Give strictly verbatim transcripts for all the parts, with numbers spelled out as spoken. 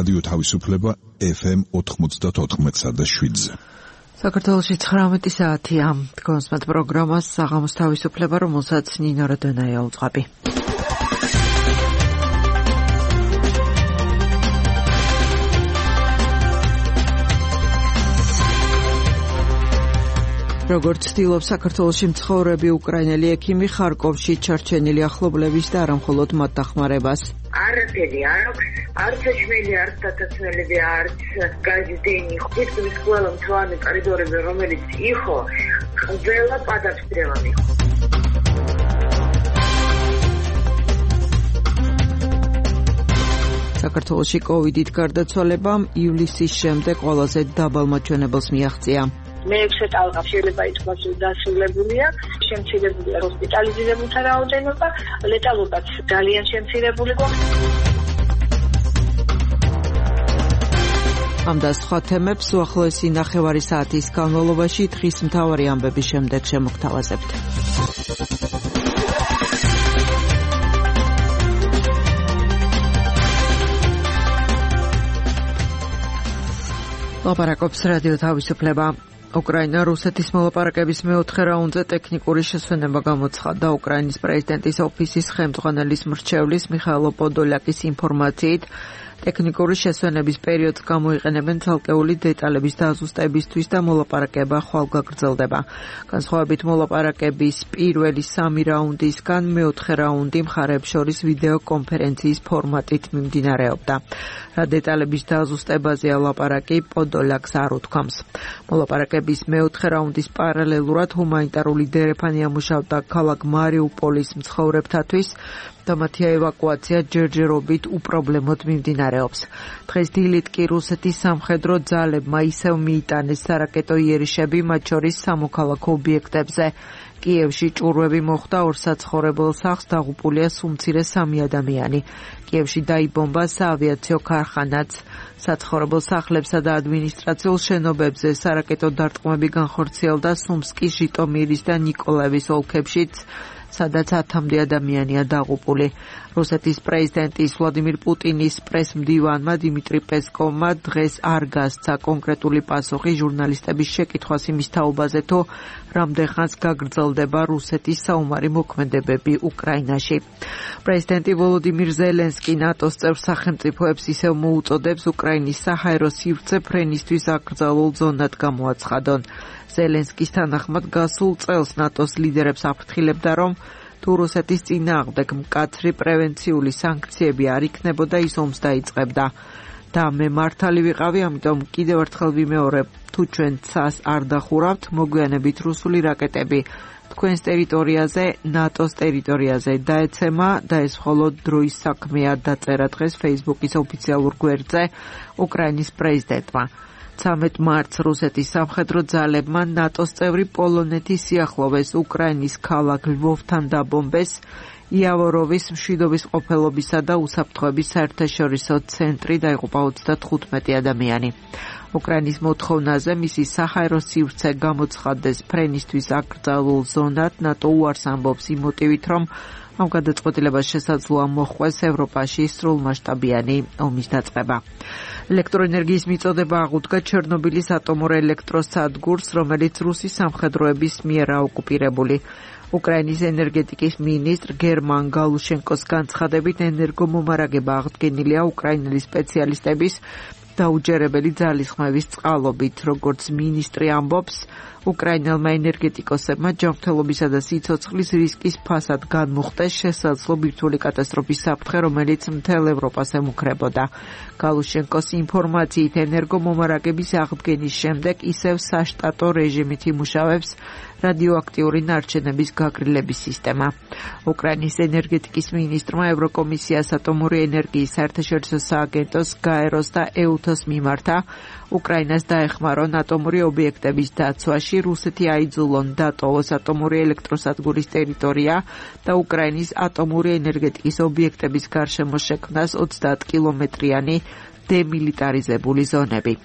რადიო თავისუფლება ეფ ემ ოთხმოცდაოთხ და შვიდზე. საქართველოში ცხრამეტი საათია. კონსმათ პროგრამას საღამოს თავისუფლება, რომელსაც ნინო როდონაია უძღვები. როგორც ცდილობს საქართველოში მცხოვრები უკრაინელი ექიმი, ხარკოვში ჩარჩენილი ახლობლების და არა მხოლოდ მათ დახმარებას. არაფერი არ აქვს, არც ეშმელი, არც დათაცმელები, არც გაზდენი, ხუთის ყველა მთავარი კორიდორები, რომელიც იყო, ყველა პადასტრელანი. საქართველოში კოვიდით გარდაცვალებამ ივლისის შემდეგ ყველაზე დაბალ მაჩვენებელს მიაღწია. მეექვსე ტალღა შეიძლება ითქვას დასრულებულია, შემცირებულია ჰოსპიტალიზირებულთა რაოდენობა, ლეტალობაც ძალიან შემცირებული გვაქვს. ამ და სხვა თემებს უახლოესი ნახევარი საათის განმავლობაში დღის მთავარი ამბების შემდეგ შემოგთავაზებთ. ლაპარაკობს რადიო თავისუფლება. უკრაინა რუსეთის მოლაპარაკების მეოთხე რაუნდზე ტექნიკური შესვენება გამოცხადდა. უკრაინის პრეზიდენტის ოფისის ხელმძღვანელის მრჩევლის მიხაილო პოდოლაკის ინფორმაციით, ტექნიკური შესვენების პერიოდს გამოიყენებენ ცალკეული დეტალების დაზუსტებისთვის და მოლაპარაკება ხვალ გაგრძელდება. განსხვავებით მოლაპარაკების პირველი სამი რაუნდისგან მეოთხე რაუნდი მხარეებს შორის ვიდეო კონფერენციის ფორმატით მიმდინარეობდა. რა დეტალების დაზუსტებაზე ლაპარაკი პოდოლაკს არ უთქვამს. მოლაპარაკების მეოთხე რაუნდის პარალელურად ჰუმანიტარული დერეფანი ამუშავდა ქალაქ მარიუპოლის მცხოვრებთათვის და მათი ევაკუაცია ჯერჯერობით უპრობლემოდ მიმდინარეობს. დღეს დილით კი რუსეთის სამხედრო ძალებმა ისევ მიიტანეს სარაკეტო იერიშები, მათ შორის სამოქალაქო ობიექტებზე. კიევში ჭურვები მოხდა, ორ საცხოვრებელ სახლს დაღუპულია სუმცირე სამი ადამიანი. კიევში დაიბომბა საავიაციო ქარხანაც. საცხოვრებელ სახლებსა და ადმინისტრაციულ შენობებზე სარაკეტო დარტყმები განხორციელდა სუმსკის, ჟიტომირის და ნიკოლაევის ოლქებშიც, სადაც ათამდე ადამიანია დაღუპული. რუსეთის პრეზიდენტის ვლადიმირ პუტინის პრესმდივანმა დიმიტრი პესკოვმა დღეს არ გასცა კონკრეტული პასუხი ჟურნალისტების შეკითხვას იმის თაობაზე, თუ რამდენხანს გაგრძელდება რუსეთის საომარი მოქმედებები უკრაინაში. პრეზიდენტი ვოლოდიმირ ზელენსკი ნატოს წევრ სახელმწიფოებს ისევ მოუწოდებს უკრაინის საჰაერო სივრცე ფრენისთვის აკრძალულ ზონად გამოაცხადონ. ზელენსკის თანახმად გასულ წელს ნატოს ლიდერებს აფრთხილებდა, რომ თუ რუსეთის წინააღმდეგ მკაცრი პრევენციული სანქციები არ იქნებოდა, ის ომს დაიწყებდა. და მე მართალი ვიყავი, ამიტომ კიდევ ერთხელ ვიმეორებ, თუ ჩვენ ცას არ დახურავთ, მოგვიანებით რუსული რაკეტები თქვენს ტერიტორიაზე, ნატოს ტერიტორიაზე დაეცემა და ეს მხოლოდ დროის საქმეა, დაწერა დღეს Facebook-ის ოფიციალურ გვერდზე უკრაინის პრეზიდენტმა. ცამეტ მარტს რუსეთის სამხედრო ძალებმა ნატოს წევრი პოლონეთის სიახლოვეს უკრაინის ქალაქ ლვოვთან დაბომბეს იავოროვის მშვიდობის ყოფილობისა და უსაფრთხოების საერთაშორისო ცენტრი, დაიღუპა ოცდათხუთმეტი ადამიანი. უკრაინის მოთხოვნაზე მისი საჰაერო სივრცე გამოცხადდეს ფრენისთვის აკრძალულ ზონად, ნატო უარს ამბობს იმ მოტივით, რომ ამ გადაწყვეტილებას შესაძლოა მოჰყვეს ევროპაში სრულმასშტაბიანი ომის დაწყება. ელექტროენერგიის მიწოდება აღუდგა ჩერნობილის ატომურ ელექტროსადგურს, რომელიც რუსის სამხედროების მიერა ოკუპირებული. უკრაინის ენერგეტიკის მინისტრ გერმან გალუშენკოს განცხადებით, ენერგომომარაგება აღდგენილია უკრაინელი სპეციალისტების დაუჯერებელი ძალისხმევის წყალობით. როგორც მინისტრი ამბობს, უკრაინელმა ენერგეტიკოსებმა ჯანმრთელობისა და სიცოცხლის რისკის ფასად განმუხტეს შესაძლო ბირთვული კატასტროფის საფრთხე, რომელიც მთელ ევროპას ემუქრებოდა. გალუშენკოს ინფორმაციით, ენერგომომარაგების აღდგენის შემდეგ ისევ საშტატო რეჟიმით იმუშავებს რადიოაქტიური ნარჩენების გაგრილების სისტემა. უკრაინის ენერგეტიკის მინისტრმა ევროკომისიას, ატომური ენერგიის საერთაშორისო სააგენტოს, გაეროს და ეუთოს მიმართა უკრაინას დაეხმარონ ატომური ობიექტების დაცვაში, რუსეთი აიძულონ დატოვოს ატომური ელექტროსადგურის ტერიტორია და უკრაინის ატომური ენერგეტიკის ობიექტების გარშემო შექმნას ოცდაათ კილომეტრიანი დემილიტარიზებული ზონები.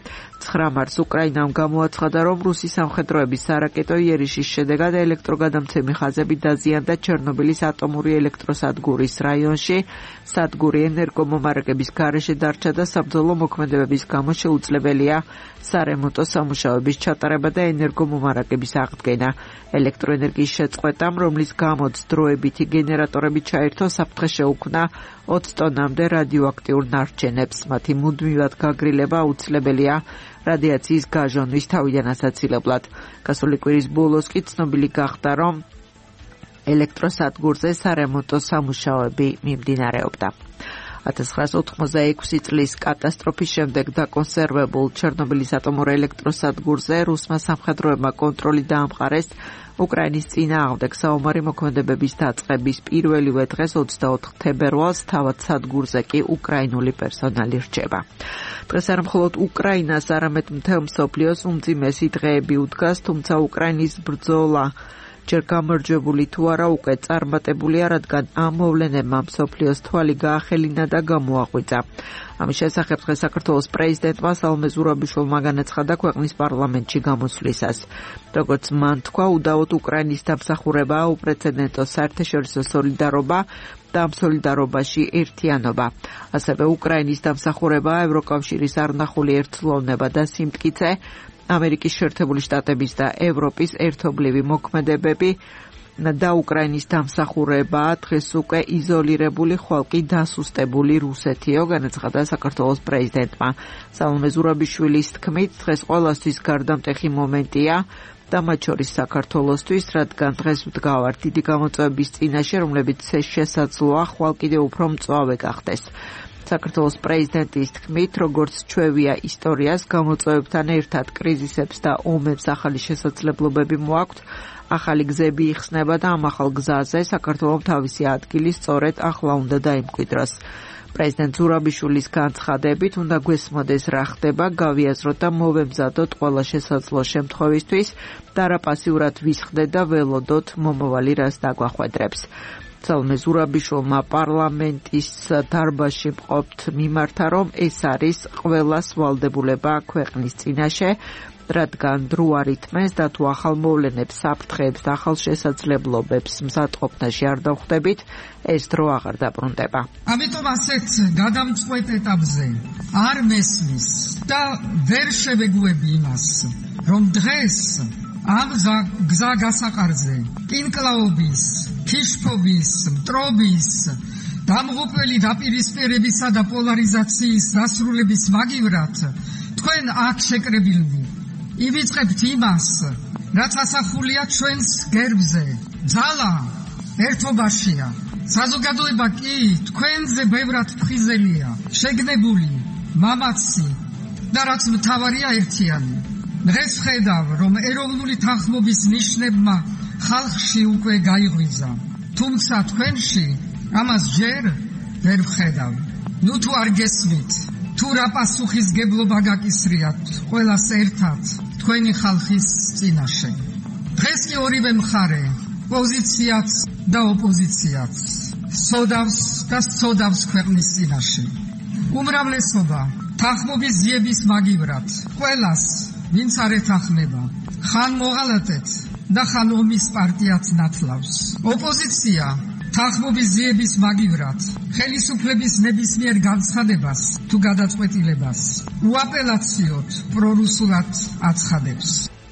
ცხრა მარტს უკრაინამ გამოაცხადა, რომ რუსი სამხედროების სარაკეტო იერიშის შედეგად ელექტროგადამცემი ხაზები დაზიანდა ჩერნობილის ატომური ელექტროსადგურის რაიონში. სადგური ენერგომომარაგების გარეშე დარჩა და საბრძოლო მოქმედებების გამო შეუძლებელია სარემონტო სამუშაოების ჩატარება და ენერგომომარაგების აღდგენა. ელექტროენერგიის შეწყვეტამ, რომლის გამოც დროებითი გენერატორები ჩაერთო, საფრთხე შეუქმნა ოცი ტონამდე რადიოაქტიურ ნარჩენებს. მათი მუდმივად გაგრილება აუცილებელია რადიაციის გაჟონვის თავიდან ასაცილებლად. გასული კვირის ბოლოს კი ცნობილი გახდა, რომ ელექტროსადგურზე სარემონტო სამუშაოები მიმდინარეობდა. ათას ცხრაას ოთხმოცდაექვსი წლის კატასტროფის შემდეგ დაკონსერვებულ ჩერნობილის ატომურ ელექტროსადგურზე რუსმა სამხედროებმა კონტროლი დაამყარეს უკრაინის წინააღმდეგ საომარი მოქმედებების დაწყების პირველივე დღეს ოცდაოთხ თებერვალს, თავად სადგურზე კი უკრაინული პერსონალი რჩება. დღეს არა მხოლოდ უკრაინას, არამედ მთელ მსოფლიოს უმძიმესი დღეები უდგას, თუმცა უკრაინის ბრძოლა ჯერ გამარჯვებული თუ არა უკვე წარმატებულია, რადგან ამ მოვლენებმა მსოფლიოს თვალი გაახელინა და გამოაღვიძა. ამის შესახებ დღეს საქართველოს პრეზიდენტმა სალომე ზურაბიშვილმა განაცხადა ქვეყნის პარლამენტში გამოსვლისას. როგორც მან თქვა, უდავოდ უკრაინის დამსახურებაა უპრეცედენტო საერთაშორისო სოლიდარობა და ამ სოლიდარობაში ერთიანობა. ასევე უკრაინის დამსახურებაა ევროკავშირის არნახული ერთწლოვნება და სიმტკიცე, ამერიკის შეერთებული შტატების და ევროპის ერთობლივი მოქმედებები და უკრაინის დამსახურებაა დღეს უკვე იზოლირებული, ხვალ კი დასუსტებული რუსეთიო, განაცხადა საქართველოს პრეზიდენტმა. სალომე ზურაბიშვილის თქმით, დღეს ყველასთვის გარდამტეხი მომენტია და მათ შორის საქართველოსთვის, რადგან დღეს ვდგავართ დიდი გამოწვევების წინაშე, რომლებიც შესაძლოა ხვალ კიდევ უფრო მწვავე გახდეს. საქართველოს პრეზიდენტის თქმით, როგორც ჩვევია ისტორიას, გამოწვევებთან ერთად კრიზისებს და ომებს ახალი შესაძლებლობები მოაქვთ, ახალი გზები იხსნება და ამ ახალ გზაზე საქართველოს თავისი ადგილი სწორედ ახლა უნდა დაიმკვიდროს. პრეზიდენტ ზურაბიშვილის განცხადებით, უნდა გვესმოდეს რა ხდება, გავიაზროთ და მოვემზადოთ ყველა შესაძლო შემთხვევისთვის და რა პასიურად ვისხდეთ და ველოდოთ მომავალი რას დაგვახვედრებს. სალომე ზურაბიშვილმა პარლამენტის დარბაზში მყოფთ მიმართა, რომ ეს არის ყველას ვალდებულება ქვეყნის წინაშე, რადგან დრო არ ითმეს და თუ ახალ მოვლენებს, საფრთხეებს და ახალ შესაძლებლობებს მზადყოფნაში არ დავხვდებით, ეს დრო აღარ დაბრუნდება. ამიტომ ასეთ გადამწყვეტ ეტაპზე არ მესმის და ვერ შევეგუები იმას, რომ დღეს ამ გზა გასაყარზე კინკლაობის, ქიშფობის, მტრობის, დამღუპველი დაპირისპირებისა და პოლარიზაციის დასრულების მაგივრად თქვენ აქ შეკრებილნი ივიწყებთ იმას, რაც ასახულია ჩვენს გერბზე. ძალა ერთობაშია. საზოგადოება კი თქვენზე ბევრად ფხიზელია, შეგნებული, მამაცი და რაც მთავარია ერთიანი. დღეს ხედავ, რომ ეროვნული თანხმობის ნიშნებმა ხალხში უკვე გაიღვიძა. თუმცა თქვენში ამას ჯერ ვერ ვხედავ. ნუ თუ არ გესმით, თუ რა პასუხისგებლობა გაკისრიათ ყველას ერთად თქვენი ხალხის წინაშე. დღეს კი ორივე მხარე, პოზიციაც და ოპოზიციაც, სოდავს და სწოდავს ქვეყნის წინაშე. უმრავლესობა თანხმობის ძიების მაგივრად ყველას, ვინც არ ეთანხმება, ხან მოღალატეთ და ხან ომის პარტიაც ნათლავს. ოპოზიცია თანხმობის ძიების მაგივრად ხელისუფლების ნებისმიერ განცხადებას თუ გადაწყვეტილებას უაპელაციოდ პრორუსულად აცხადებს.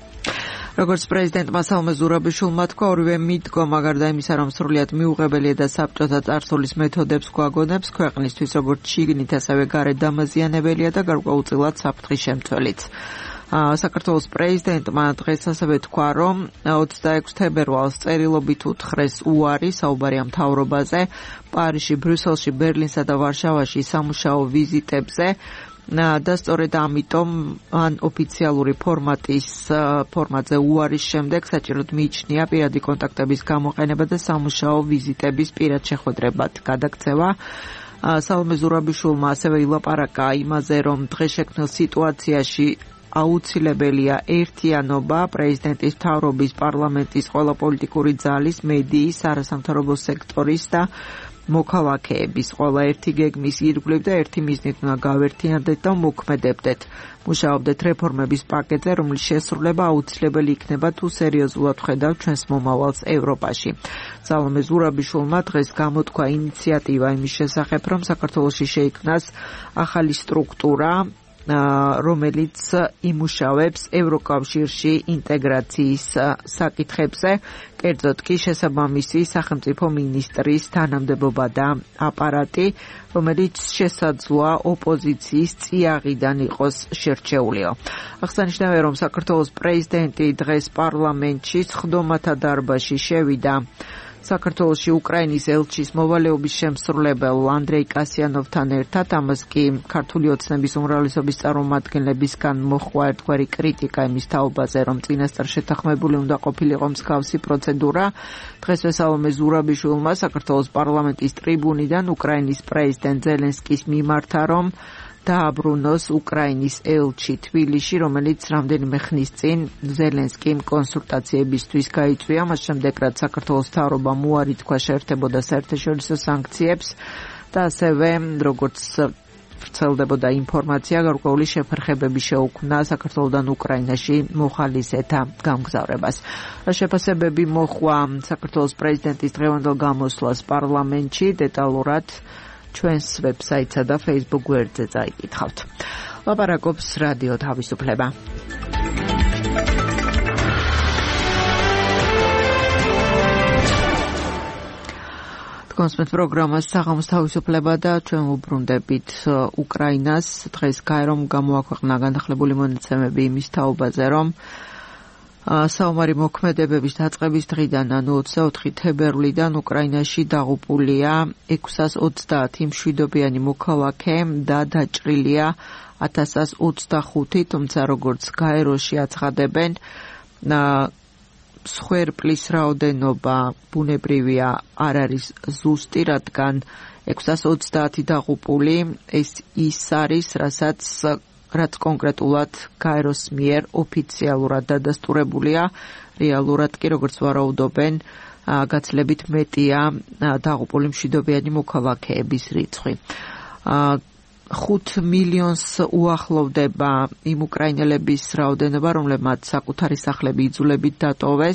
როგორც პრეზიდენტმა სალომე ზურაბიშვილმა თქვა, ორივე მიდგომა გარდა იმისა, რომ სრულიად მიუღებელია და საბჭოთა წარსულის მეთოდებს გვაგონებს, ქვეყნისთვის როგორც შიგნით, ასევე გარეთ დამაზიანებელია და გარკვეულწილად საფრთხის შემცველიც. საქართველოს პრეზიდენტმა დღეს ასევე თქვა, რომ ოცდაექვსი თებერვალს წერილობით უთხრეს უარი საუბარია მთავრობაზე, პარიზში, ბრიუსელში, ბერლინსა და ვარშავაში სამუშაო ვიზიტებზე და სწორედ ამიტომ ან ოფიციალური ფორმატის ფორმატზე უარის შემდეგ საჭიროდ მიიჩნია პირადი კონტაქტების გამოყენება და სამუშაო ვიზიტების პირად შეხვედრებად გადაქცევა. სალომე ზურაბიშვილმა ასევე ილაპარაკა იმაზე, რომ დღეს შექმნილ სიტუაციაში აუცილებელია ერთიანობა პრეზიდენტის მთავრობის, პარლამენტის, ყველა პოლიტიკური ძალის, მედიის, არასამთავრობო სექტორის და მოქალაქეების ყველა ერთი გეგმის ირგვლივ და ერთი მიზნით უნდა გავერთიანდეთ და მოქმედებდეთ. მუშაობდეთ რეფორმების პაკეტზე, რომლის შესრულება აუცილებელი იქნება თუ სერიოზულად ვხედავთ ჩვენს მომავალს ევროპაში. სალომე ზურაბიშვილმა დღეს გამოთქვა ინიციატივა იმის შესახებ, რომ საქართველოში შეიქმნას ახალი სტრუქტურა, რომელიც იმუშავებს ევროკავშირში ინტეგრაციის საკითხებზე, კერძოდ კი შესაბამისი სახელმწიფო მინისტრის თანამდებობა და აპარატი, რომელიც შესაძლოა ოპოზიციის წიაღიდან იყოს შერჩეულიო. აღსანიშნავია, რომ საქართველოს პრეზიდენტი დღეს პარლამენტში სხდომათა დარბაზში შევიდა საქართველოში უკრაინის ელჩის მოვალეობის შემსრულებელ ანდრეი კასიანოვთან ერთად, ამას კი ქართული ოცნების უმრავლესობის წარმომადგენლებისგან მოჰყვა ერთგვარი კრიტიკა იმის თაობაზე, რომ წინასწარ შეთანხმებული უნდა ყოფილიყო მსგავსი პროცედურა. დღესვე სალომე ზურაბიშვილმა საქართველოს პარლამენტის ტრიბუნიდან უკრაინის პრეზიდენტ ზელენსკის მიმართა, რომ დააბრუნოს უკრაინის ელჩი თბილისში, რომელიც რამდენიმე ხნის წინ ზელენსკიმ კონსულტაციებისთვის გაიწვია, მას შემდეგ რაც საქართველოს მთავრობამ უარი თქვა შეერთებოდა საერთაშორისო სანქციებს და ასევე როგორც ვრცელდებოდა ინფორმაცია, გარკვეული შეფერხებები შეუქმნა საქართველოდან უკრაინაში მოხალისეთა გამგზავრებას. შეფასებები მოჰყვა საქართველოს პრეზიდენტის დღევანდელ გამოსვლას პარლამენტში, დეტალურად ჩვენს ვებსაიტსა და Facebook გვერდზე წაიკითხავთ. ლაპარაკობს რადიო თავისუფლება. კონსმეთ პროგრამას საღამოს თავისუფლება და ჩვენ უბრუნდებით უკრაინას. დღეს გაერომ გამოაქვეყნა განახლებული მონაცემები იმის თაობაზე, რომ საომარი მოქმედებების დაწყების დღიდან, ანუ ოცდაოთხი თებერვლიდან უკრაინაში დაღუპულია ექვსას ოცდაათი მშვიდობიანი მოქალაქე და დაჭრილია ათასას ოცდახუთი, თუმცა როგორც გაეროში აცხადებენ, მსხვერპლის რაოდენობა ბუნებრივია არ არის ზუსტი, რადგან ექვსას ოცდაათი დაღუპული ეს ის არის, რასაც რაც კონკრეტულად გაეროს მიერ ოფიციალურად დადასტურებულია, რეალურად კი როგორც ვარაუდობენ, გაცილებით მეტია დაღუპული მშვიდობიანი მოქალაქეების რიცხვი. ხუთ მილიონს უახლოვდება იმ უკრაინელების რაოდენობა, რომლებმაც საკუთარი სახლები იძულებით დატოვეს.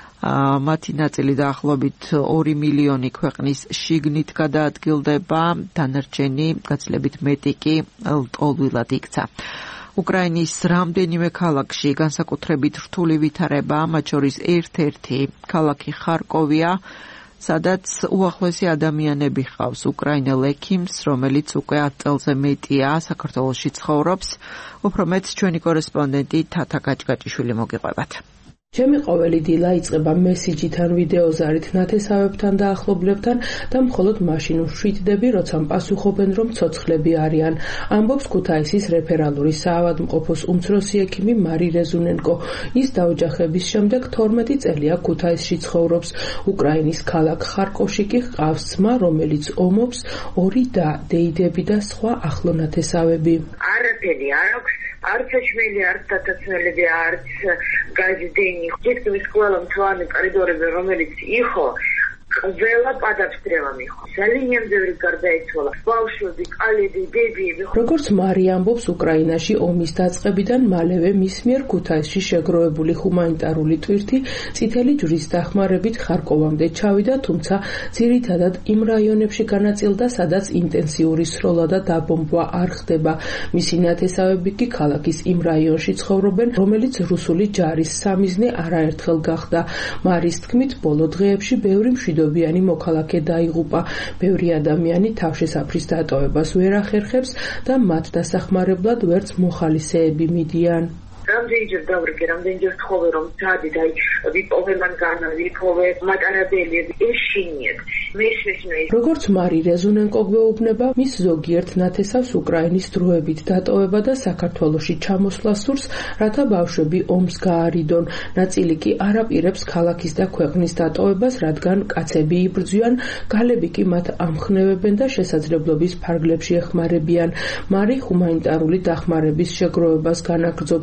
მათი ნაწილი დაახლოებით ორი მილიონი ქვეყნის შიგნით გადაადგილდება, დანარჩენი გაცილებით მეტი კი ლტოლვილად იქცა. უკრაინის რამდენიმე ქალაქში განსაკუთრებით რთული ვითარება, მათ შორის ერთ-ერთი ქალაქი ხარკოვია, სადაც უახლოესი ადამიანები ჰყავს უკრაინელ ექიმს, რომელიც უკვე ათ წელზე მეტია საქართველოში ცხოვრობს. უფრო მეტს ჩვენი კორესპონდენტი თათა გაჭგაჭიშვილი მოგიყვებათ. ჩემი ყოველი დილა იწყება მესიჯით ან ვიდეოზარით ნათესავებთან და ახლობლებთან და მხოლოდ მაშინ ვშვიდდები, როცა პასუხობენ, რომ ცოცხლები არიან. ამბობს ქუთაისის რეფერალური საავადმყოფოს უმცროსი ექიმი მარი რეზუნენკო. ის დაოჯახების შემდეგ თორმეტი წელია ქუთაისში ცხოვრობს. უკრაინის ქალაქ ხარკოვში კი ჰყავს ძმა, რომელიც ომობს, ორი და, დეიდები და სხვა ახლო ნათესავები. არაფერი არ აქვს. არც შვილი, არც დათაცმელები, არც გაზდენი. თითქმის ყველა მწვანე კორიდორები, რომელიც იყო, ყველა პადაფტრევა მიხო. ძალიან ბევრი გარდაიცვალა. ბავშვები, კალები, ბებიები. როგორც მარი ამბობს, უკრაინაში ომის დაწყებიდან მალევე მის მიერ ქუთაისში შეგროვებული ჰუმანიტარული ტვირთი წითელი ჯვრის დახმარებით ხარკოვამდე ჩავიდა, თუმცა ძირითადად იმ რაიონებში განაწილდა, სადაც ინტენსიური სროლა და დაბომბვა არ ხდება. მისი ნათესავები კი ქალაქის იმ რაიონში ცხოვრობენ, რომელიც რუსული ჯარის სამიზნე არაერთხელ გახდა. მარის თქმით, ბოლო დღეებში ბევრი მშვიდობიანი მოქალაქე დაიღუპა. ბევრი ადამიანი თავშესაფრის დატოვებას ვერ ახერხებს და მათ დასახმარებლად ვერც მოხალისეები მიდიან. რამდენჯერ დავრიგე, რამდენჯერ თხოვე, რომ ძადით, აი, ვიპოვე მანგანა, ვიპოვე მატარებელი, ეშინიეთ. მესმესმე. როგორც მარი რეზუნენკო გვეუბნება, მის ზოგიერთ ნათესავს უკრაინის დროებით დატოვება და საქართველოში ჩამოსვლა სურს, რათა ბავშვები ომს გაარიდონ. ნაწილი კი არაპირებს ქალაქის და ქვეყნის დატოვებას, რადგან კაცები იბრძვიან, გალები კი მათ ამხნევებენ და შესაძლებლობის ფარგლებში ეხმარებიან. მარი ჰუმანიტარული დახმარების შეგროვებას განაგრძობს.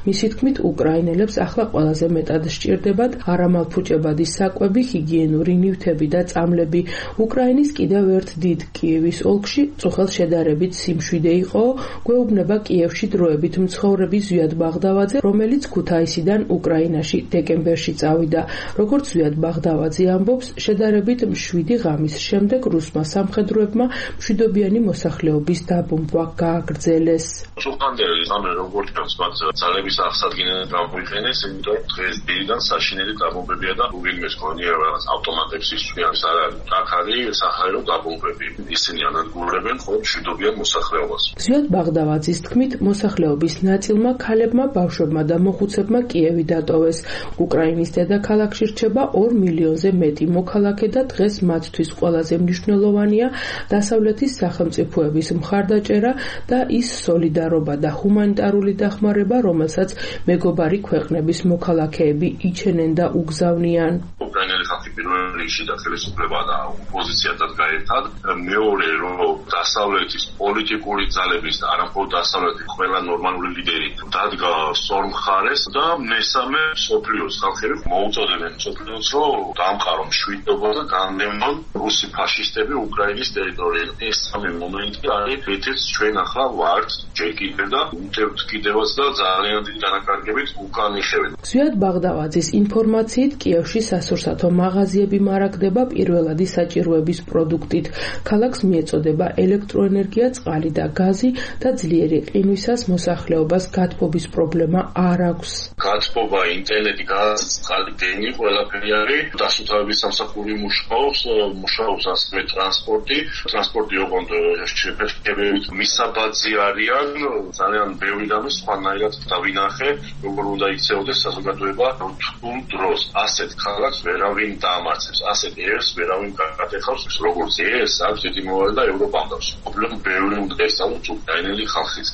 მისი თქმით, უკრაინელებს ახლა ყველაზე მეტად სჭირდებათ არამალფუჭებადი საკვები, ჰიგიენური ნივთები და წამლები. უკრაინის კიდევ ერთ დიდ კიევის ოლქში წუხელ შედარებით სიმშვიდე იყო, გვეუბნება კიევში დროებით მცხოვრები ზვიად ბაღდავაძე, რომელიც ქუთაისიდან უკრაინაში დეკემბერში წავიდა. როგორც ზვიად ბაღდავაძე ამბობს, შედარებით მშვიდი ღამის შემდეგ რუსმა სამხედროებმა მშვიდობიანი მოსახლეობის დაბომბვა გააგრძელეს. Სულხანდელი ზამე როგორც მათ ძალების აღსადგენად გამოიყენეს, იმიტომ დღეს დილიდან საშინელი დაბომბებია და უვინმეს გონია რაღაც ავტომატებს ისწვიან სარალი. ახალი სახაერო დაბომბები. ისინი ანადგურებენ მხოლოდ მშვიდობიან მოსახლეობას. ზვიად ბაღდავაძის თქმით, მოსახლეობის ნაწილმა ქალებმა, ბავშვებმა და მოხუცებმა კიევი დატოვეს. უკრაინის დედაქალაქში რჩება ორ მილიონზე მეტი მოქალაქე და დღეს მათთვის ყველაზე მნიშვნელოვანია დასავლეთის სახელმწიფოების მხარდაჭერა და ის სოლიდარობა და ჰუმანიტარული დახმარება, რომელსაც მეგობარი ქვეყნების მოქალაქეები იჩენენ და უგზავნიან. უკრაინელი ხალხი პირველ რიგში და ხელისუფლება და ოპოზიციადაც გაერთად, მეორე რომ დასავლეთის პოლიტიკური ძალების და არამხოლოდ დასავლეთის ყველა ნორმალური ლიდერი დადგა სწორ მხარეს და მესამე მსოფლიოს ხალხები მოუწოდებენ მსოფლიოს რომ დაამყარო მშვიდობა და განდევნონ რუსი ფაშისტები უკრაინის ტერიტორიაზე. ეს სამი მომენტი არის რითიც ჩვენ ახლა ვართ ჯერ კიდევ და უმტევთ კიდევაც და ძალიან დიდი დანაკარგებით უკან იხევენ. ზვიად ბაღდავაძის ინფორმაციით კიევში სასურსათო მაღაზიები მარაგდება პირველადი საჭიროების პროდუქტით. ქალაქს მიეწოდება ელექტროენერგია, წყალი და გაზი და ძლიერი ყინვისას მოსახლეობას გათბობის პრობლემა არ აქვს. გათბობა, ინტერნეტი, გაზი, წყალი, გენი, ყველაფერი არის. დასუფთავების სამსახური მუშაობს, მუშაობს ასევე ტრანსპორტი. ტრანსპორტი ოღონდ შეფერხებით მისაბაძი არიან, ძალიან ბევრი რამე სხვანაირად დავინახე, როგორ უნდა იქცეოდეს საზოგადოება თუ დროს ასეთ ქალაქს ვერავინ დაამარცხებს, ასეთ ერს ვერავინ გაკეთებს, როგორც ეს აქვს დიდი მოვალე და ევროპამდავს. პრობლემა ბევრი უნდა ესწავლოს უკრაინელი ხალხის.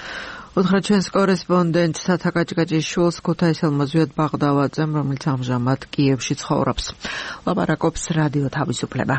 უთხრა ჩვენს კორესპონდენტ სათაკაჭკაჭის შულს ქუთაისელმა ზვიად ბაღდავაძემ, რომელიც ამჟამად კიევში ცხოვრობს. ლაპარაკობს რადიო თავისუფლება.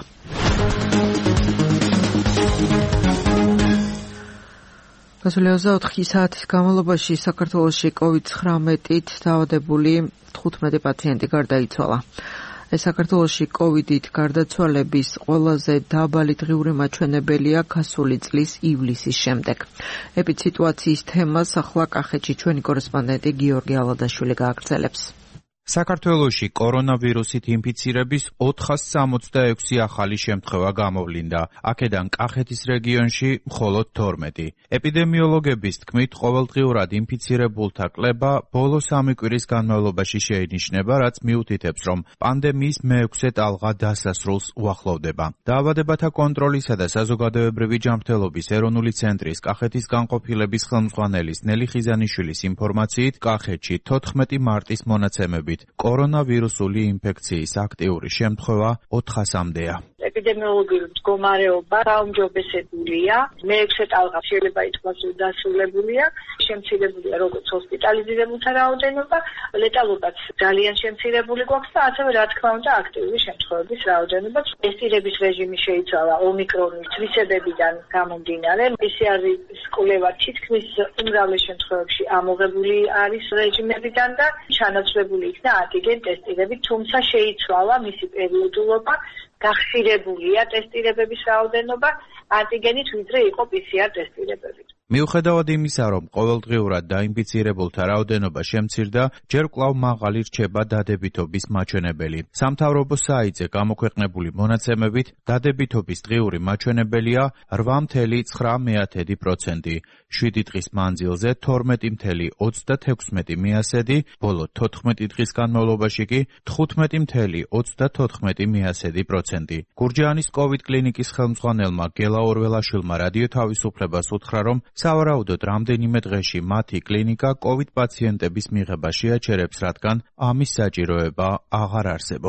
გასული ოცდაოთხი საათის განმავლობაში საქართველოში კოვიდ ცხრამეტით დაავადებული თხუთმეტი პაციენტი გარდაიცვალა. ეს საქართველოში კოვიდით გარდაცვალების ყველაზე დაბალი დღიური მაჩვენებელია გასული წლის ივლისის შემდეგ. ეპიდსიტუაციის თემას ახლა კახეთში ჩვენი კორესპონდენტი გიორგი ალადაშვილი გააგრძელებს. საქართველოში კორონავირუსით ინფიცირების ოთხას სამოცდაექვსი ახალი შემთხვევა გამოვლინდა. აქედან კახეთის რეგიონში მხოლოდ თორმეტი. ეპიდემიოლოგების თქმით, ყოველდღიურად ინფიცირებულთა კლება ბოლო სამი კვირის განმავლობაში შეინიშნება, რაც მიუთითებს, რომ პანდემიის მეექვსე ტალღა დასასრულს უახლოვდება. დაავადებათა კონტროლისა და საზოგადოებრივი ჯანმრთელობის ეროვნული ცენტრის კახეთის განყოფილების ხელმძღვანელის ნელი ხიზანიშვილის ინფორმაციით, კახეთში თოთხმეტი მარტის მონაცემებით კორონავირუსული ინფექციის აქტიური შემთხვევა ოთხასამდეა. ეპიდემიოლოგიური მდგომარეობა გაუმჯობესებულია. მეექვსე ტალღა შეიძლება ითქვას, რომ დასრულებულია. შემცირებულია როგორც ჰოსპიტალიზირებულთა რაოდენობა, ლეტალობაც ძალიან შემცირებული გვაქვს და ასევე რა თქმა უნდა აქტიური შემთხვევების რაოდენობა. ტესტირების რეჟიმი შეიცვალა ომიკრონის თვისებებიდან გამომდინარე. პი სი არის კვლევა თითქმის უმრავლეს შემთხვევებში ამოღებული არის რეჟიმებიდან და ჩანაცვლებული იქნა ანტიგენ ტესტირები, თუმცა შეიცვალა მისი პერიოდულობა, გახშირებულია ტესტირებების რაოდენობა ანტიგენით ვიდრე იყო პი სი არ ტესტირებები. მიუხედავად იმისა, რომ ყოველდღიურად დაინფიცირებულთა რაოდენობა შემცირდა, ჯერ კვლავ მაღალი რჩება დადებითობის მაჩვენებელი. სამთავრობო საიტზე გამოქვეყნებული მონაცემებით, დადებითობის დღიური მაჩვენებელია რვა ფاصლე ცხრა პროცენტი. შვიდი დღის მანძილზე თორმეტი ფاصლე ოცდათექვსმეტი მიასედი, ბოლო თოთხმეტი დღის განმავლობაში კი თხუთმეტი ფاصლე ოცდათოთხმეტი პროცენტი. გურჯაანის კოვიდ კლინიკის ხელმძღვანელმა გელა ორველაშვილმა რადიო თავისუფლებას უთხრა, რომ სავარაუდოდ რამდენიმე დღეში მათი კლინიკა კოვიდ პაციენტების მიღებას შეაჩერებს, რადგან ამის საჭიროება აღარ არსებობს.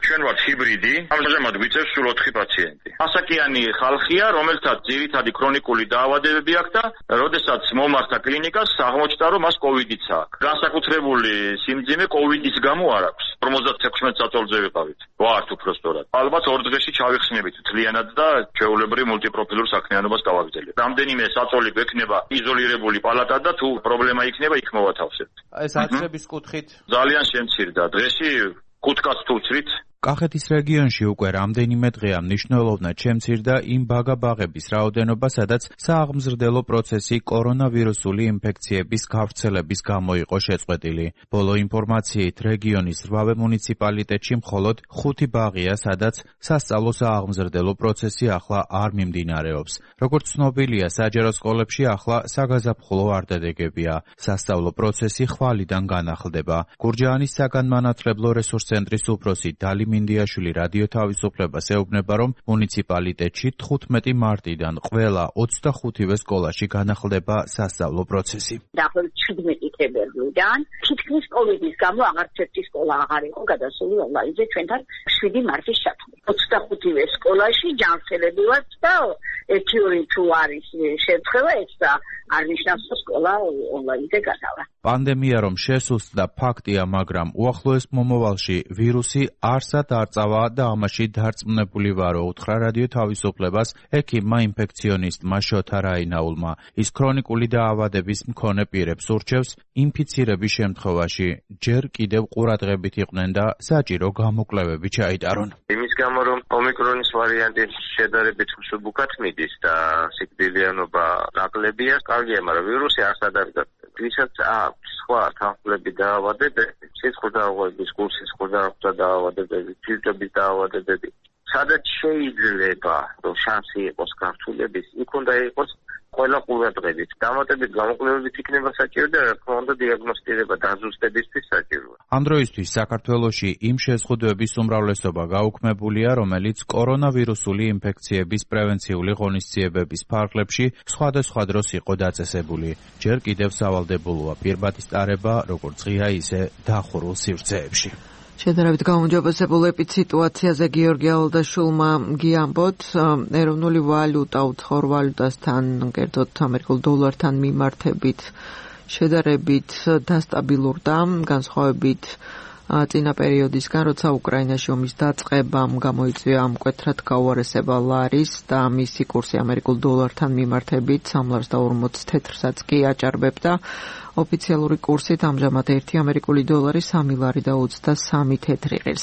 ჩვენ ვართ ჰიბრიდი, ამჟამად გვიწევს სულ ოთხი პაციენტი. ასაკიანი ხალხია, რომელთაც ძირითადი ქრონიკული დაავადებები აქვს და როდესაც მომართა კლინიკას, აღმოჩნდა, რომ მას კოვიდიც აქვს. განსაკუთრებული სიმძიმე კოვიდის გამო არ აქვს. ორმოცდაექვსი საწოლზე ვიყავით. ვართ უფრო სწორად. ალბათ ორ დღეში ჩავიხსნებით მთლიანად და ჩვეულებრივ მულტიპროფილურ საქმიანობას გავაგრძელებთ. რამდენიმე საწოლი გვექნება იზოლირებული პალატა და თუ პრობლემა იქნება, იქ მოვათავსებთ. ეს აცრების კუთხით ძალიან შემცირდა. დღეში კუთკაც თუ ვცრით. კახეთის რეგიონში უკვე რამდენიმე დღეა მნიშვნელოვნად შემცირდა იმ ბაგა-ბაღების რაოდენობა, სადაც სააღმზრდელო პროცესი კორონავირუსული ინფექციების გავრცელების გამო იყო შეწყვეტილი. ბოლო ინფორმაციით, რეგიონის რვავე მუნიციპალიტეტში მხოლოდ ხუთი ბაღია, სადაც სასწავლო სააღმზრდელო პროცესი ახლა არ მიმდინარეობს. როგორც ცნობილია, საჯარო სკოლებში ახლა საგაზაფხულო არ დადეგებია. სასწავლო პროცესი ხვალიდან განახლდება. გურჯაანის საგანმანათლებლო რესურს ცენტრის უფროსი დალი მინდიაშვილი რადიო თავისუფლებას ეუბნება, რომ მუნიციპალიტეტში თხუთმეტი მარტიდან ყველა ოცდახუთივე სკოლაში განახლდება სასწავლო პროცესი. დაახლოებით შვიდმეტი თებერვლიდან თითქმის კოვიდის გამო აღარც ერთი სკოლა აღარ იყო გადასული ონლაინზე ჩვენთან შვიდი მარტის ჩათვლით. ოცდახუთივე სკოლაში ჯანმრთელებივად და ერთი ორი თუ არის შემთხვევა, ეს არ ნიშნავს, რომ სკოლა ონლაინზე გადავა. პანდემია რომ შესუსტდა ფაქტია, მაგრამ უახლოეს მომავალში ვირუსი არსად არ წავა და ამაში დარწმუნებული ვარო, უთხრა რადიო თავისუფლებას ექიმმა ინფექციონისტმა შოთა რაინაულმა. ის ქრონიკული დაავადების მქონე პირებს ურჩევს ინფიცირების შემთხვევაში ჯერ კიდევ ყურადღებით იყვნენ და საჭირო გამოკვლევები ჩაიტარონ. იმის გამო რომ ომიკრონის ვარიანტი შედარებით მსუბუქად მიდის და სიკვდილიანობა ნაკლებია, კარგია, მაგრამ ვირუსი არსად არ გაწევს. ვისაც აქვს სხვა თანხმლები დაავადებები, სისხლდაავადების, გულსისხლდაავადების დაავადებები, ჯირჯობის დაავადებები, სადაც შეიძლება რომ შანსი იყოს გართულების, იქ უნდა იყოს ყველა ყურადღებით. დამატებით გამოკვლევებით იქნება საჭირო და რა თქმა უნდა დიაგნოსტირება დაზუსტებისთვის საჭიროა. ამ დროისთვის საქართველოში იმ შეზღუდვების უმრავლესობა გაუქმებულია, რომელიც კორონავირუსული ინფექციების პრევენციული ღონისძიებების ფარგლებში სხვადასხვა დროს იყო დაწესებული. ჯერ კიდევ სავალდებულოა პირბადის ტარება, როგორც ღია, ისე დახურულ სივრცეებში. შედარებით გაუმჯობესებულ ეპიდსიტუაციაზე გიორგი ალდაშულმა გიამბოთ, ეროვნული ვალუტა უცხოურ ვალუტასთან, კერძოდ ამერიკულ დოლართან მიმართებით შედარებით დასტაბილურდა, განსხვავებით წინა პერიოდისგან, როცა უკრაინაში ომის დაწყებამ გამოიწვია მკვეთრად გაუარესება ლარის და მისი კურსი ამერიკულ დოლართან მიმართებით სამლარს და ორმოც თეთრსაც კი აჭარბებდა. ოფიციალური კურსით ამჟამად ერთი ამერიკული დოლარი სამი ლარი და ოცდასამი თეთრი ღირს.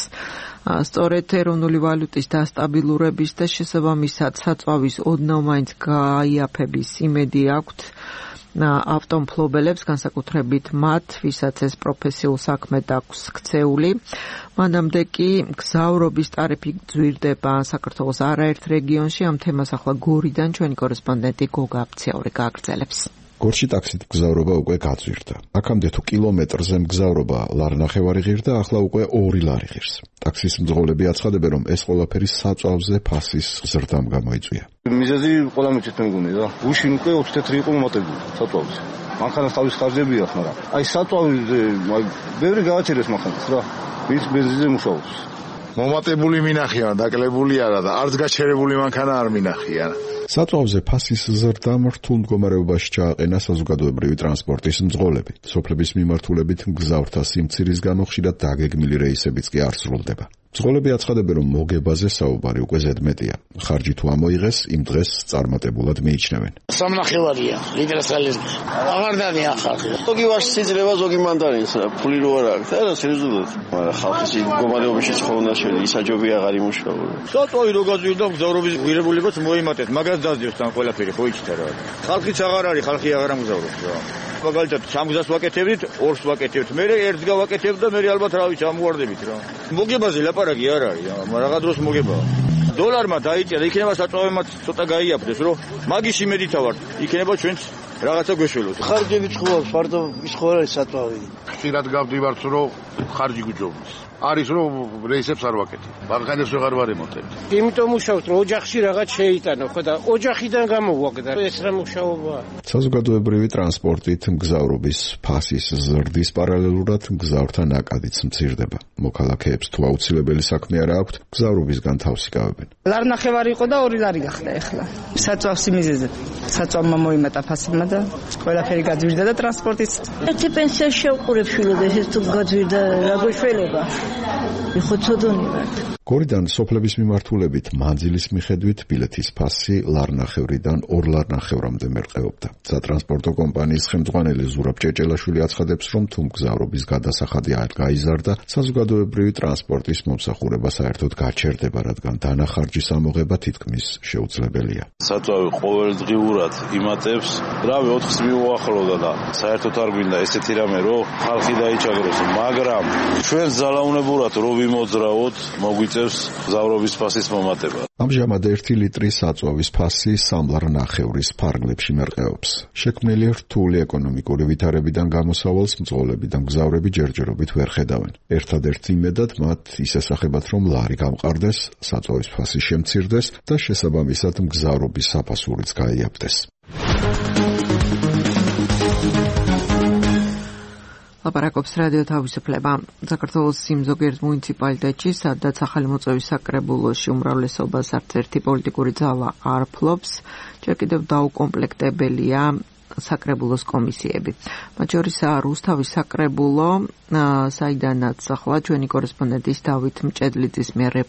სწორედ ეროვნული ვალუტის დასტაბილურების და შესაბამისად საწვავის ოდნავ მაინც გაიაფების იმედი აქვთ ავტომფლობელებს, განსაკუთრებით მათ, ვისაც ეს პროფესიულ საქმედ აქვს ქცეული. მანამდე კი გზავრობის ტარიფი ძვირდება საქართველოს არაერთ რეგიონში. ამ თემას ახლა გორიდან ჩვენი კორესპონდენტი გოგა აფციაური გააგრძელებს. გორში ტაქსით მგზავრობა უკვე გაძვირდა. აქამდე თუ კილომეტრზე მგზავრობა ლარნახევარი ღირდა, ახლა უკვე ორი ლარი ღირს. ტაქსის მძღოლები აცხადებენ, რომ ეს ყველაფერი საწვავზე ფასის ზრდამ გამოიწვია. მიზეზი ყველა მეჩეთ მეგონი და გუშინ უკვე ოთხ თეთრი იყო მომატებული საწვავზე. მანქანას თავის ხარჯები აქვს, მაგრამ აი საწვავზე ბევრი გააჩერეს მანქანას რა. ვის ბენზინზე მუშაობს. მომატებული მინახია, დაკლებული არა და არც გაჩერებული მანქანა არ მინახია. საწვავზე ფასის ზრდამ რთულ მდგომარეობაში ჩააყენა საზოგადოებრივი ტრანსპორტის მძღოლები. სოფლების მიმართულებით მგზავრთა სიმცირის გამო ხშირად დაგეგმილი რეისებიც კი არ სრულდება. მძღოლები აცხადებენ, რომ მოგებაზე საუბარი უკვე ზედმეტია. ხარჯი თუ ამოიღეს, იმ დღეს წარმატებულად მიიჩნევენ. სამნახევარია, ლიტრასალის. აღარ დადიან ხალხი. ზოგი ვარ სიძლება, ზოგი მანდარინს, ფული რო არ აქვს. არა, სერიოზულად. მაგრამ ხალხის მდგომარეობაში ცხოვრება შეიძლება, ისაჯობი აღარ იმუშავა. საწვავი რო გაძვირდა, მგზავრობის ღირებულებაც მოიმატეთ, მაგას დაძიოს თან ყველაფერი, ხო იცით რა. ხალხიც აღარ არის, ხალხი აღარ ამგზავრობს რა. მაგალითად, სამგზას ვაკეთებდით, ორს ვაკეთებთ, მე ერთს გავაკეთებ და მე ალბათ რა ვიცი, ამოვარდებით რა. მოგებაზე ლაპარაკი არ არის, რაღა დროს მოგებაა. დოლარმა დაიჭერა, იქნება საწვავებმაც ცოტა გაიაფდეს, რომ მაგის იმედითა ვარ, იქნება ჩვენც რაღაცა გვეშველოს. ხარჯები ცხობს, ფარდო ის ხო არის საწვავი. ხშირად გავდივართ, რომ ხარჯი გვიჯობს. არის რომ რეისებს არ ვაკეთებ. ბანკანებს ვეღარ ვარ ემონტები. იმიტომ მუშაობთ რომ ოჯახში რაღაც შეიტანო, ხო და ოჯახიდან გამოვაგდა ეს რა მუშაობაა. საზოგადოებრივი ტრანსპორტით მგზავრობის ფასის ზრდის პარალელურად მგზავრთა ნაკადიც მცირდება. მოქალაქეებს თუ აუცილებელი საქმე არ აქვთ, მგზავრობისგან თავს იკავებენ. ლარნახევარი იყო და ორი ლარი გახდა ახლა. საწვავსი მიზეზი. საწვავმა მოიმატა ფასმა და ყველაფერი გაძვირდა და ტრანსპორტიც. ერთი პენსია შევყურებ შვილებს ეს თუ გაძვირდა რა გვეშველება. ეხო ცოდონი ვარ. გორიდან სოფლების მიმართულებით მანძილის მიხედვით ბილეთის ფასი ლარნახევრიდან ორ ლარნახევრამდე მერყეობდა. სატრანსპორტო კომპანიის ხელმძღვანელი ზურაბ ჭეჭელაშვილი აცხადებს, რომ თუ მგზავრობის გადასახადი არ გაიზარდა, საზოგადოებრივი ტრანსპორტის მომსახურება საერთოდ გაჩერდება, რადგან დანახარჯის ამოღება თითქმის შეუძლებელია. საწვავი ყოველდღიურად იმატებს, რავი ოთხს მიუახლოვდა და საერთოდ არ გვინდა ესეთი რამე, რომ ხალხი დაიჭაგროს, მაგრამ ჩვენ ზალაუნებურად რო ვიმოძრაოთ, მოგვიწევს მგზავრობის ფასის მომატება. ამჟამად ერთი ლიტრის საწვავის ფასი სამ ლარნახევრის ფარგლებში მერყეობს. შექმნილი რთული ეკონომიკური ვითარებიდან გამოსავალს მძღოლები და მგზავრები ჯერჯერობით ვერ ხედავენ. ერთადერთ იმედად მათ ის ესახებათ, რომ ლარი გამყარდეს, საწვავის ფასი შემცირდეს და შესაბამისად მგზავრობის საფასურიც გაიაფდეს. ლაპარაკობს რადიო თავისუფლება. საქართველოს იმ ზოგიერთ მუნიციპალიტეტში, სადაც ახალი მოწვევის საკრებულოში უმრავლესობას არც ერთი პოლიტიკური ძალა არ ფლობს, ჯერ კიდევ დაუკომპლექტებელია საკრებულოს კომისიები. მათ შორისაა რუსთავის საკრებულო, საიდანაც ახლა ჩვენი კორესპონდენტის დავით მჭედლიძის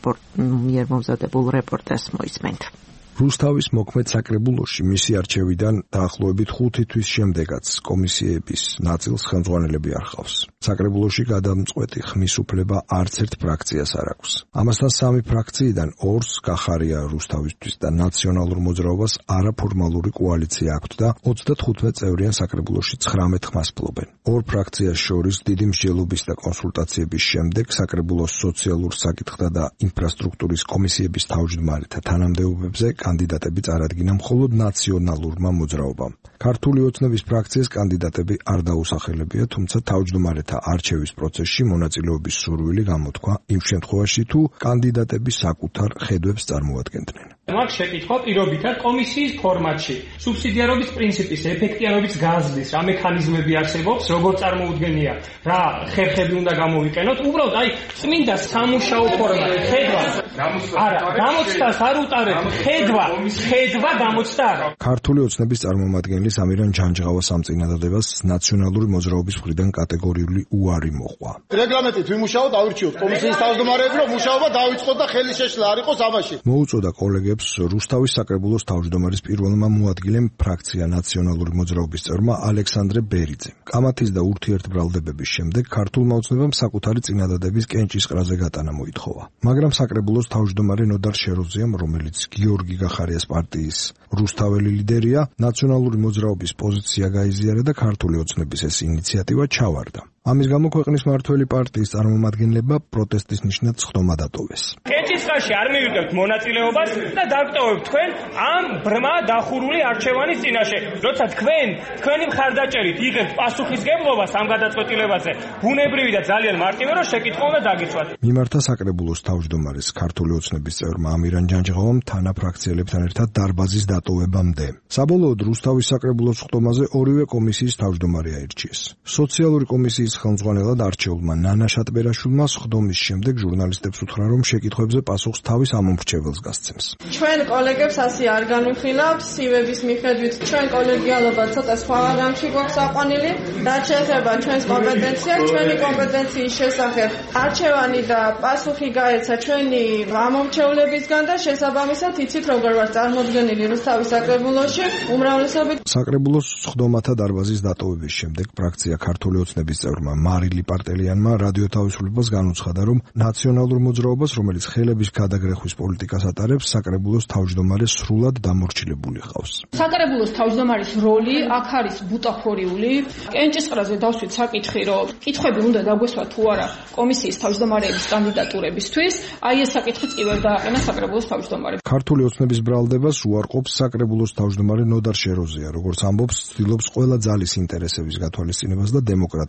მიერ მომზადებულ რეპორტაჟს მოისმენთ. რუსთავის მოქმედ საკრებულოში მისი არჩევიდან დაახლოებით ხუთი თვის შემდეგაც კომისიების ნაწილს ხელმძღვანელები არ ჰყავს. საკრებულოში გადამწყვეტი ხმის უფლება არც ერთ ფრაქციას არ აქვს. ამასთან სამი ფრაქციიდან ორს გახარია რუსთავისთვის და ნაციონალურ მოძრაობას არაფორმალური კოალიცია აქვთ და ოცდათხუთმეტ წევრიან საკრებულოში ცხრამეტ ხმას ფლობენ. ორ ფრაქციას შორის დიდი მსჯელობის და კონსულტაციების შემდეგ საკრებულოს სოციალურ საკითხთა და ინფრასტრუქტურის კომისიების თავმჯდომარეთა თანამდებობებზე კანდიდატები წარადგინა მხოლოდ ნაციონალურმა მოძრაობამ. ქართული ოცნების ფრაქციის კანდიდატები არ დაუსახელებია, თუმცა თავმჯდომარეთა არჩევის პროცესში მონაწილეობის სურვილი გამოთქვა იმ შემთხვევაში, თუ კანდიდატები საკუთარ ხედვებს წარმოადგენდნენ. მაქვს შეკითხვა პირობითად კომისიის ფორმატში. სუბსიდიარობის პრინციპის ეფექტიანობის გაზრდის რა მექანიზმები არსებობს, როგორ წარმოუდგენია, რა ხერხები უნდა გამოვიყენოთ, უბრალოდ აი წმინდა სამუშაო ფორმატი, ხედვა. არა, გამოცდას არ უტარებ, ხედვა, ხედვა გამოცდა არა. ქართული ოცნების წარმომადგენლის ამირან ჯანჯღავას ამ წინადადებას ნაციონალური მოძრაობის მხრიდან კატეგორიული უარი მოყვა. რეგლამენტით ვიმუშაოთ, ავირჩიოთ კომისიის თავმჯდომარეები, რომ მუშაობა დაიწყოთ და ხელი შეშლა არ იყოს ამაში. მოუწოდა კოლეგებს რუსთავის საკრებულოს თავმჯდომარის პირველმა მოადგილემ ფრაქცია ნაციონალური მოძრაობის წევრმა ალექსანდრე ბერიძე. კამათის და ურთიერთბრალდებების შემდეგ ქართულმა ოცნებამ საკუთარი წინადადების კენჭისყრაზე გატანა მოითხოვა. მაგრამ საკრებულოს თავმჯდომარე ნოდარ შეროზიამ, რომელიც გიორგი გახარიას პარტიის რუსთაველი ლიდერია, ნაციონალური მოძრაობის პოზიცია გაიზიარა და ქართული ოცნების ეს ინიციატივა ჩავარდა. ამის გამო ქვეყნის მმართველი პარტიის წარმომადგენლებმა პროტესტის ნიშნად სხდომა დატოვეს. კენჭისყრაში არ მივიღებთ მონაწილეობას და დავტოვებთ თქვენ ამ ბრმა დახურული არჩევანის წინაშე. როცა თქვენ, თქვენი მხარდაჭერით იღებთ პასუხისგებლობას ამ გადაწყვეტილებაზე, ბუნებრივი და ძალიან მარტივია, რომ შეკითხვა უნდა დაგიცვათ. მიმართა საკრებულოს თავმჯდომარეს ქართული ოცნების წევრმა ამირან ჯანჯღავამ თანაფრაქციელებთან ერთად დარბაზის დატოვებამდე. საბოლოოდ რუსთავის საკრებულოს სხდომაზე ორივე კომისიის თავმჯდომარე აირჩიეს. სოციალური კომისიის ხელმძღვანელად არჩეულმა ნანა შატბერაშვილმა სხდომის შემდეგ ჟურნალისტებს უთხრა, რომ შეკითხვებზე პასუხს თავის ამომრჩეველს გასცემს. ჩვენ კოლეგებს ასე არ განვიხილავთ, სივების მიხედვით ჩვენ კოლეგიალობა ცოტა სხვა რამში გვაქვს აყვანილი, რაც შეეხება ჩვენს კომპეტენციას, ჩვენი კომპეტენციის შესახებ არჩევანი და პასუხი გაეცა ჩვენი ამომრჩევლებისგან და შესაბამისად იცით როგორ ვარ წარმოდგენილი რუსთავის საკრებულოში უმრავლესობით. საკრებულოს სხდომათა დარბაზის დატოვების შემდეგ ფრაქცია ქართული ოცნების წევრმა მარილი პარტელიანმა რადიო თავისუფლებას განუცხადა, რომ ნაციონალურ მოძრაობას, რომელიც ხელების გადაგრეხვის პოლიტიკას ატარებს, საკრებულოს თავმჯდომარე სრულად დამორჩილებული ჰყავს. საკრებულოს თავმჯდომარის როლი აქ არის ბუტაფორიული. კენჭისყრაზე დავსვით საკითხი, რომ კითხვები უნდა დაგვესვა თუ არა კომისიის თავმჯდომარეების კანდიდატურებისთვის, აი ეს საკითხიც კი ვერ დააყენა საკრებულოს თავმჯდომარემ. ქართული ოცნების ბრალდებას უარყოფს საკრებულოს თავმჯდომარე ნოდარ შეროზია, როგორც ამბობს, ცდილობს ყველა ძალის ინტერესების გათვალისწინებას და დემოკრატიული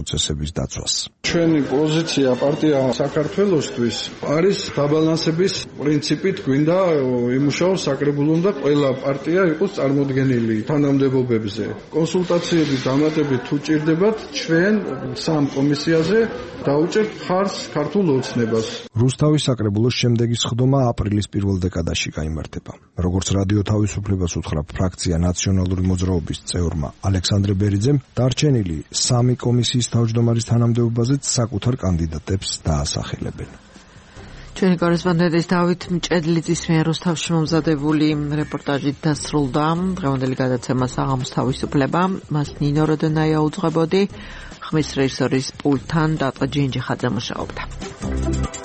პროცესების დაცვას. ჩვენი პოზიცია პარტია საქართველოსთვის არის დაბალანსების პრინციპით გვინდა იმუშაოს საკრებულომ და ყველა პარტია იყოს წარმოდგენილი თანამდებობებზე. კონსულტაციების დამატებით თუ ჭირდებათ, ჩვენ სამ კომისიაზე დაუჭერთ ხარს ქართულ ოცნებას. რუსთავის საკრებულოს შემდეგი სხდომა აპრილის პირველ დეკადაში გაიმართება. როგორც რადიო თავისუფლებას უთხრა ფრაქცია ნაციონალური მოძრაობის წევრმა ალექსანდრე ბერიძემ, დარჩენილი სამი კომისიის თავმჯდომარის თანამდებობაზეც საკუთარ კანდიდატებს დაასახელებენ. ჩვენი კორესპონდენტის დავით მჭედლიძის მიერ რუსთავში მომზადებული რეპორტაჟით დასრულდა დღევანდელი გადაცემა საღამოს თავისუფლება. მას ნინო როდენაია უძღვებოდი, ხმის რეჟისორის პულტთან დატა ჯინჯიხაძე მუშაობდა.